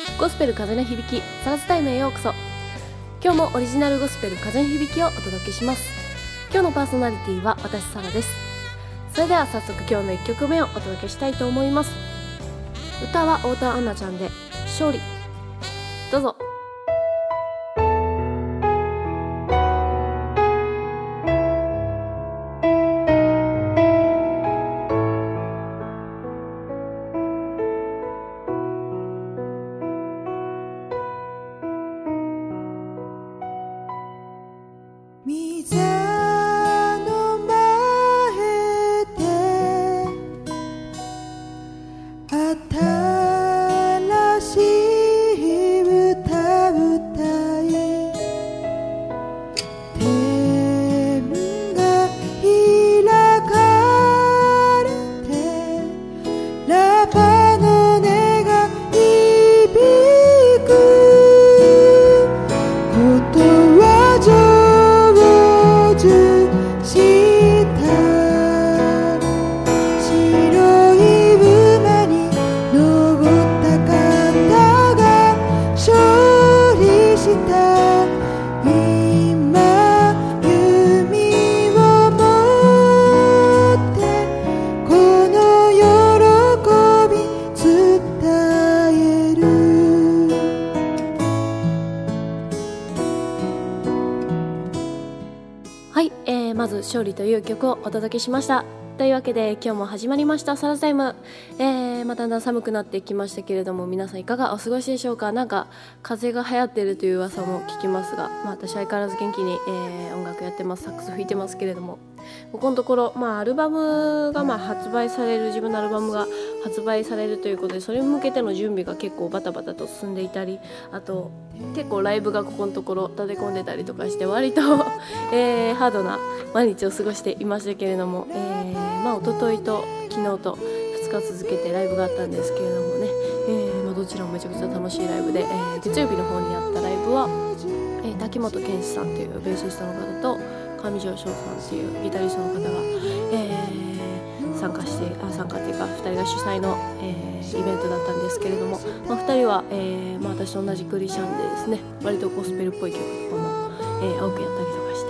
ゴスペル風の響きサラスタイムへようこそ。今日もオリジナルゴスペル風の響きをお届けします。今日のパーソナリティは私サラです。それでは早速今日の1曲目をお届けしたいと思います。歌は太田杏奈ちゃんで勝利。どうぞ。 溝の前で新しい歌歌い、天が開かれてラパの音が響く。ことは上手した白い馬に登った方が勝利した。今弓を持ってこの喜び伝える。 はい、まず勝利という曲をお届けしました。というわけで今日も始まりましたサラタイム。だんだん寒くなってきましたけれども、皆さんいかがお過ごしでしょうか。なんか風邪が流行っているという噂も聞きますが、私相変わらず元気に、音楽やってます。サックス吹いてますけれども、ここのところ、アルバムが発売される、自分のアルバムが発売されるということで、それに向けての準備が結構バタバタと進んでいたり、あと結構ライブがここのところ立て込んでたりとかして、割と、ハードな毎日を過ごしていましたけれども、一昨日と昨日と2日続けてライブがあったんですけれどもね、どちらもめちゃくちゃ楽しいライブで、月曜日の方にやったライブは、滝本健志さんというベーシストの方と上条翔さんというギタリストの方が、参加っていうか2人が主催の、イベントだったんですけれども、2人は、私と同じクリシャンでですね、割とゴスペルっぽい曲とかも、多くやったりとかして、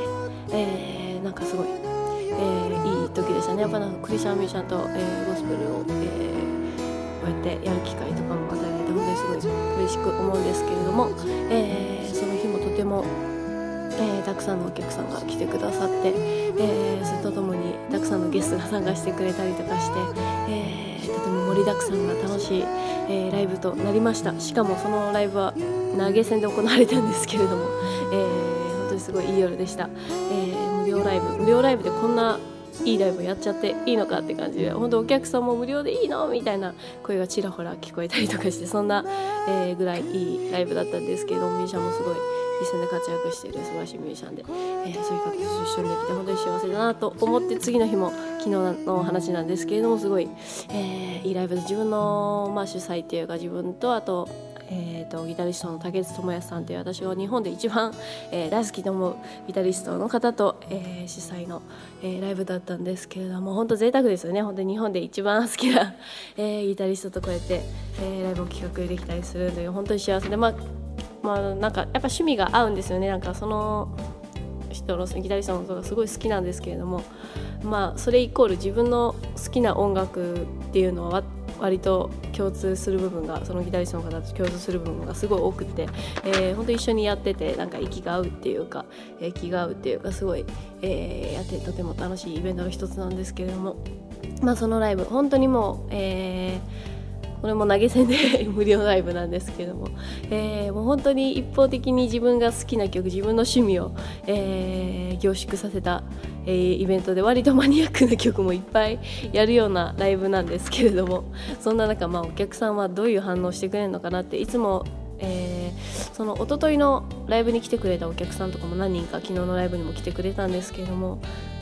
なんかすごい、いい時でしたね。やっぱクリスチャンミュージシャンと、ゴスペルを、こうやってやる機会とかも与えられて本当にすごい嬉しく思うんですけれども、その日もとても、たくさんのお客さんが来てくださって、それとともにたくさんのゲストが参加してくれたりとかして、とても盛りだくさんが楽しい、ライブとなりました。しかもそのライブは投げ銭で行われたんですけれども、本当にすごいいい夜でした。無料ライブでこんないいライブやっちゃっていいのかって感じで、本当お客さんも無料でいいのみたいな声がちらほら聞こえたりとかして、そんな、ぐらいいいライブだったんですけど、ミュージシャンもすごい一線で活躍している素晴らしいミュージシャンで、そういう方と一緒にできて本当に幸せだなと思って、次の日も昨日の話なんですけれども、すごい、いいライブで、自分の、主催っていうか、自分とあとギタリストの竹内智也さんという、私が日本で一番、大好きと思うギタリストの方と、主催の、ライブだったんですけれども、本当贅沢ですよね。本当に日本で一番好きな、ギタリストとこうやって、ライブを企画できたりするという、本当に幸せで、なんかやっぱ趣味が合うんですよね。なんかその人のギタリストのことがすごい好きなんですけれども、それイコール自分の好きな音楽っていうのは割と共通する部分が、そのギタリストの方と共通する部分がすごい多くて、本当一緒にやっててなんか息が合うっていうか、気が合うっていうか、すごい、やってとても楽しいイベントの一つなんですけれども、そのライブ本当にもう、これも投げ銭で無料ライブなんですけども、もう本当に一方的に自分が好きな曲、自分の趣味を、凝縮させた、イベントで、割とマニアックな曲もいっぱいやるようなライブなんですけれども、そんな中、お客さんはどういう反応してくれるのかなって、いつも、その一昨日のライブに来てくれたお客さんとかも何人か昨日のライブにも来てくれたんですけれども、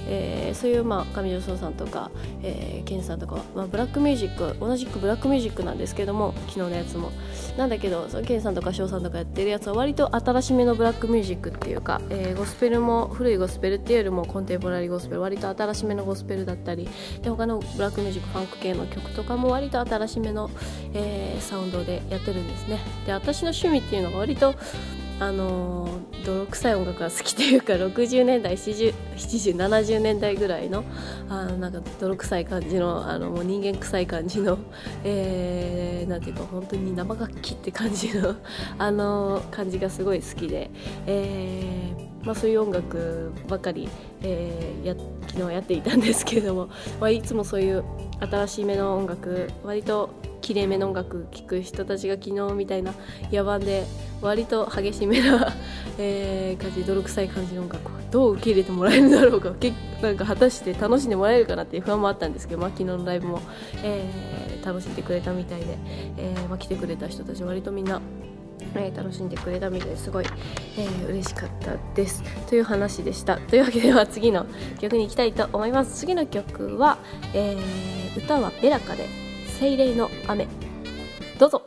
そういう上条壮さんとか、ケンさんとかは、ブラックミュージック、同じくブラックミュージックなんですけども、昨日のやつもなんだけど、そのケンさんとか翔さんとかやってるやつは割と新しめのブラックミュージックっていうか、ゴスペルも古いゴスペルっていうよりもコンテンポラリーゴスペル、割と新しめのゴスペルだったりで、他のブラックミュージックファンク系の曲とかも割と新しめの、サウンドでやってるんですね。で、私の趣味っていうのが割と泥臭い音楽が好きというか、60年代70、70年代ぐらいのなんか泥臭い感じの、もう人間臭い感じの、なんていうか本当に生楽器って感じの感じがすごい好きで、そういう音楽ばかり、昨日やっていたんですけれども、いつもそういう新しいめの音楽、割と綺麗めの音楽聴く人たちが昨日みたいな野蛮で割と激しめな、感じ、泥臭い感じの音楽をどう受け入れてもらえるんだろうか、なんか果たして楽しんでもらえるかなっていう不安もあったんですけど、昨日のライブも、楽しんでくれたみたいで、来てくれた人たち割とみんな楽しんでくれたみたいですごい、嬉しかったですという話でした。というわけでは次の曲に行きたいと思います。次の曲は、歌はベラカで精霊の雨、どうぞ。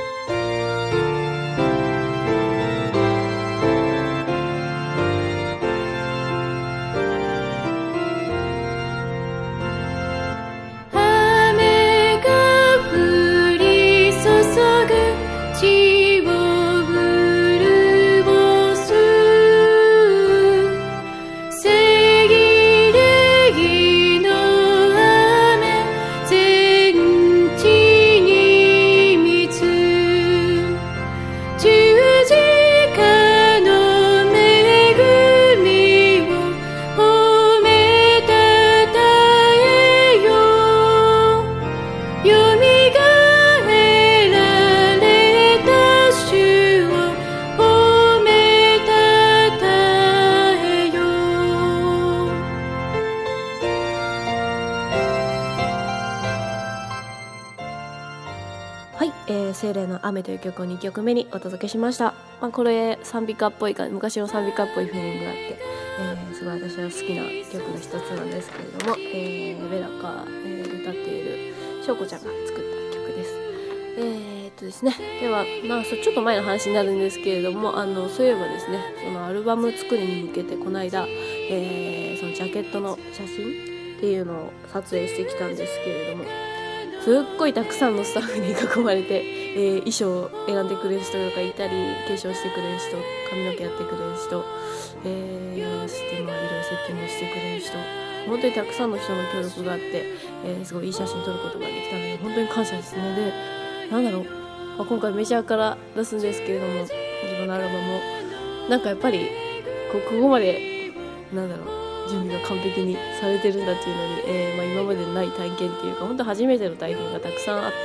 精霊の雨という曲を2曲目にお届けしました。これ賛美歌っぽい昔の賛美歌っぽいフィーリングがあって、すごい私は好きな曲の一つなんですけれども、ベラが、歌っている翔子ちゃんが作った曲です。ですね、では、ちょっと前の話になるんですけれども、そういえばですね、そのアルバム作りに向けてこの間、そのジャケットの写真っていうのを撮影してきたんですけれども、すっごいたくさんのスタッフに囲まれて、衣装を選んでくれる人とかいたり、化粧してくれる人、髪の毛やってくれる人、いろいろセッティングしてくれる人、本当にたくさんの人の協力があって、すごいいい写真撮ることができたので本当に感謝ですね。で、今回メジャーから出すんですけれども、自分のアルバムもなんかやっぱりここまで準備が完璧にされてるんだっていうのに、今までにない体験っていうか、本当初めての体験がたくさんあって、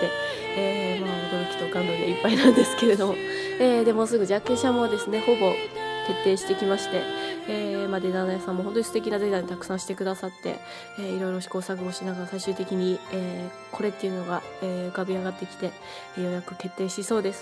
驚きと感動でいっぱいなんですけれども、でもうすぐジャケ写もですね、ほぼ決定してきまして、デザイナーさんも本当に素敵なデザインたくさんしてくださって、いろいろ試行錯誤しながら最終的に、これっていうのが、浮かび上がってきて、ようやく決定しそうです。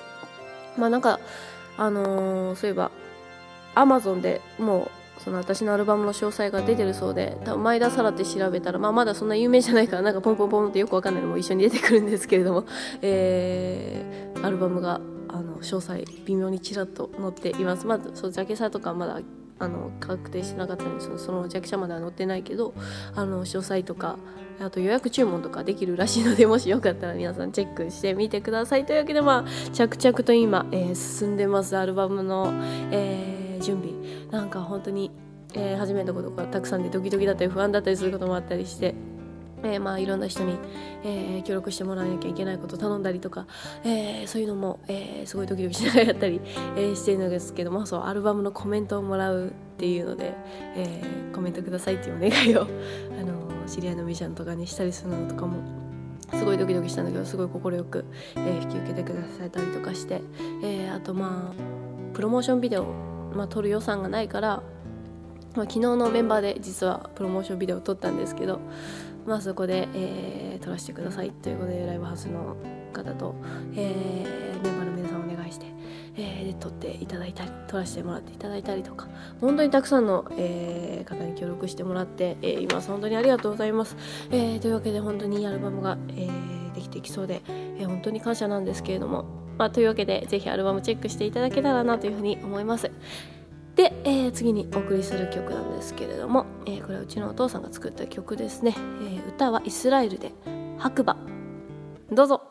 そういえば Amazon でもうその私のアルバムの詳細が出てるそうで、多分前田沙羅って調べたら、まだそんな有名じゃないからポンポンポンってよくわかんないのも一緒に出てくるんですけれども、アルバムが詳細微妙にちらっと載っています。そうジャケ写とかまだ確定してなかったので、そのジャケ写までは載ってないけど、詳細とかあと予約注文とかできるらしいので、もしよかったら皆さんチェックしてみてください。というわけで着々と今、進んでますアルバムの、準備。本当に、初めてのことがたくさんでドキドキだったり不安だったりすることもあったりして、いろんな人に、協力してもらわなきゃいけないことを頼んだりとか、そういうのも、すごいドキドキしながらやったり、しているのですけども、そうアルバムのコメントをもらうっていうので、コメントくださいっていうお願いを知り合いのミュージシャンとかにしたりするのとかもすごいドキドキしたんだけど、すごい快く、引き受けてくださったりとかして、あとプロモーションビデオ、撮る予算がないから、昨日のメンバーで実はプロモーションビデオを撮ったんですけど、そこで、撮らせてくださいということでライブハウスの方と、メンバーの皆さんをお願いして、 で撮っていただいたり撮らせてもらっていただいたりとか本当にたくさんの、方に協力してもらって、今本当にありがとうございます、というわけで本当にいいアルバムが、できてきそうで、本当に感謝なんですけれども、というわけでぜひアルバムチェックしていただけたらなというふうに思います。で、次にお送りする曲なんですけれども、これはうちのお父さんが作った曲ですね、歌はイスラエルで白馬。どうぞ。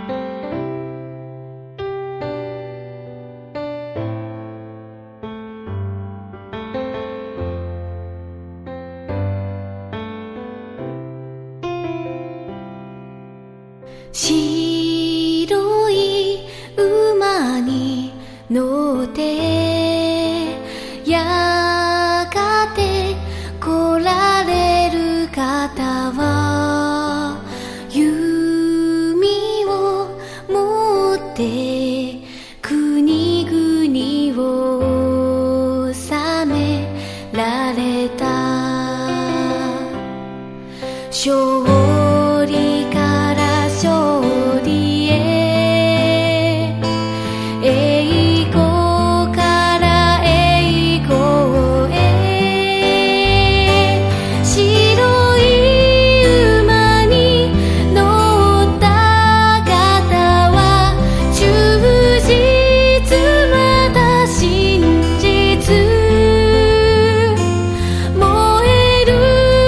白い馬に乗ってやがて来られる方は弓を持って国々を治められた。勝利から勝利へ、栄光から栄光へ、白い馬に乗った方は忠実また真実、燃える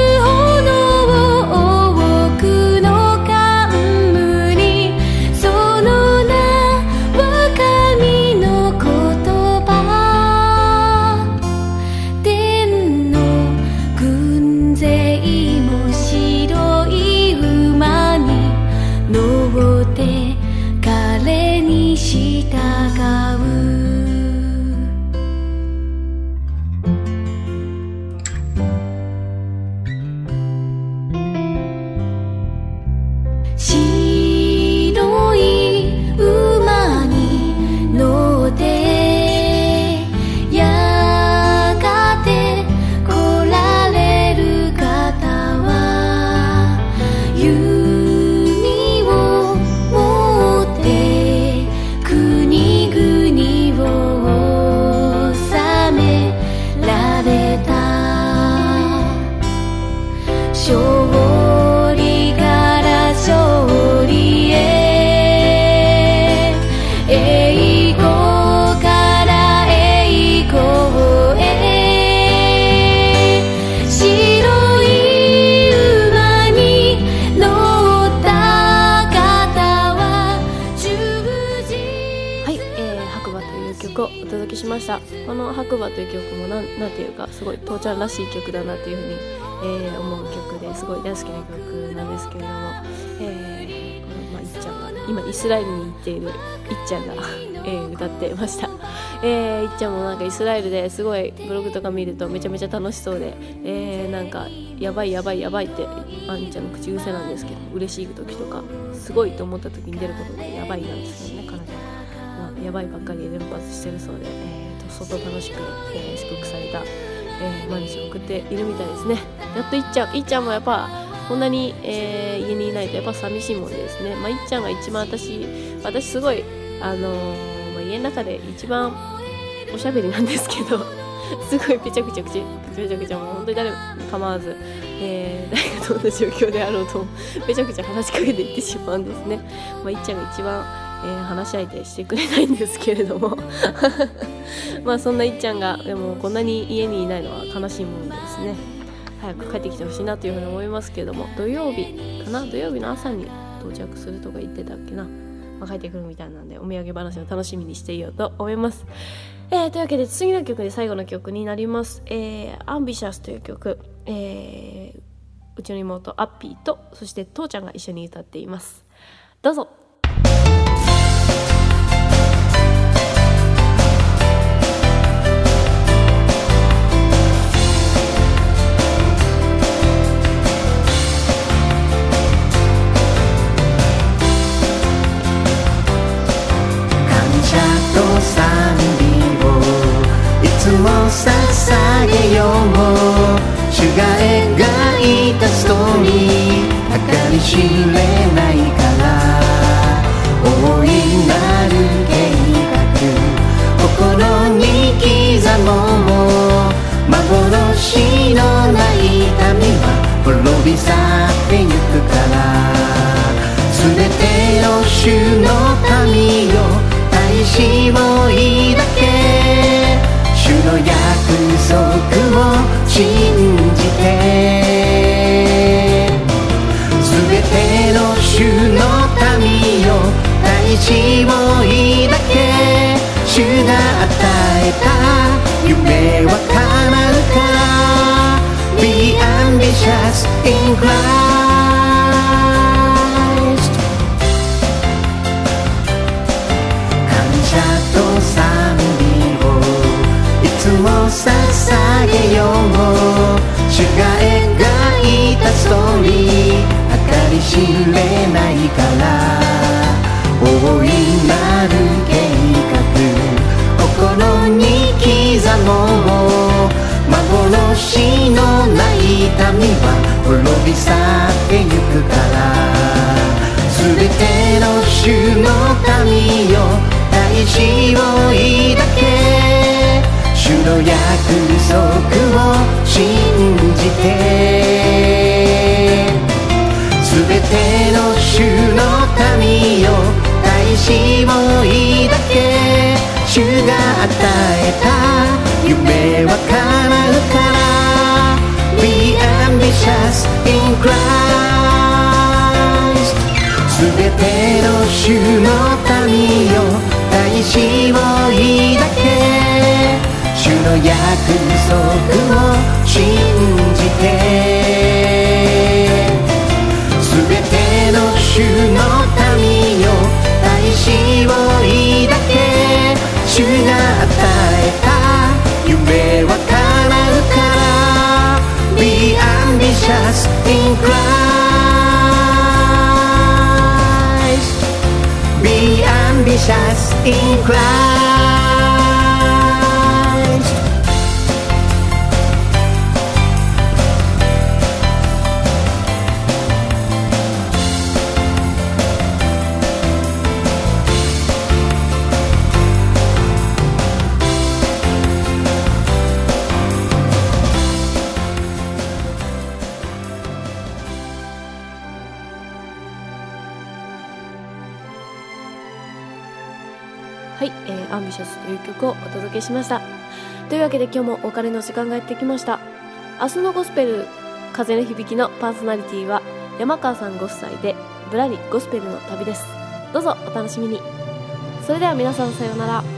この白馬という曲もなんていうかすごい父ちゃんらしい曲だなっていうふうに、思う曲ですごい大好きな曲なんですけれども、このいっちゃんが今イスラエルに行っているいっちゃんが、歌ってました。いっちゃんもなんかイスラエルですごいブログとか見るとめちゃめちゃ楽しそうで、なんかやばいやばいやばいってあんちゃんの口癖なんですけど、嬉しい時とかすごいと思った時に出ることがやばいなんですけどね、彼女は、やばいばっかり連発してるそうで、相当楽しく、祝福された、毎日を送っているみたいですね。やっといっちゃんもやっぱこんなに、家にいないとやっぱ寂しいもんですね。いっちゃんが一番私すごい家の中で一番おしゃべりなんですけどすごいぺちゃくちゃもう本当に誰も構わず、誰がどんな状況であろうとぺちゃくちゃ話しかけていってしまうんですね。いっちゃんが一番、話し相手してくれないんですけれどもそんないっちゃんがでもこんなに家にいないのは悲しいものですね。早く帰ってきてほしいなというふうに思いますけれども、土曜日の朝に到着するとか言ってたっけな、帰ってくるみたいなんでお土産話を楽しみにしていようと思います。というわけで次の曲で最後の曲になります。アンビシャスという曲、うちの妹アッピーとそして父ちゃんが一緒に歌っています。どうぞ。 賛美をいつも捧げよう。主が描いたストーリー計り知れないから主の民よ、大志を抱け。主の約束を信じて、すべての主の民よ、大志を抱け。主が与えた夢は叶うから。 Be ambitious in Christ。 感謝と賛美をいつも捧げよう。主が描いたストーリー、計り知れないから。大いなる計画、心に刻もう。幻のない民は滅び去ってゆくから。すべての主の民よ、大志を抱け。主の約束を信じて、すべての主の民よ、大志を抱け。主が与えた夢は叶うから。 Be ambitious in Christ。 すべての主の民よ、大志を抱け。主の約束を信じて、すべての主の民よ、大志を抱け。主が与えた夢は叶うから。 Be ambitious in Christ。 Be ambitious in Christ。 はい、アンビシャスという曲をお届けしました。というわけで今日もお別れの時間がやってきました。明日のゴスペル風の響きのパーソナリティは山川さんご夫妻でぶらりゴスペルの旅です。どうぞお楽しみに。それでは皆さんさようなら。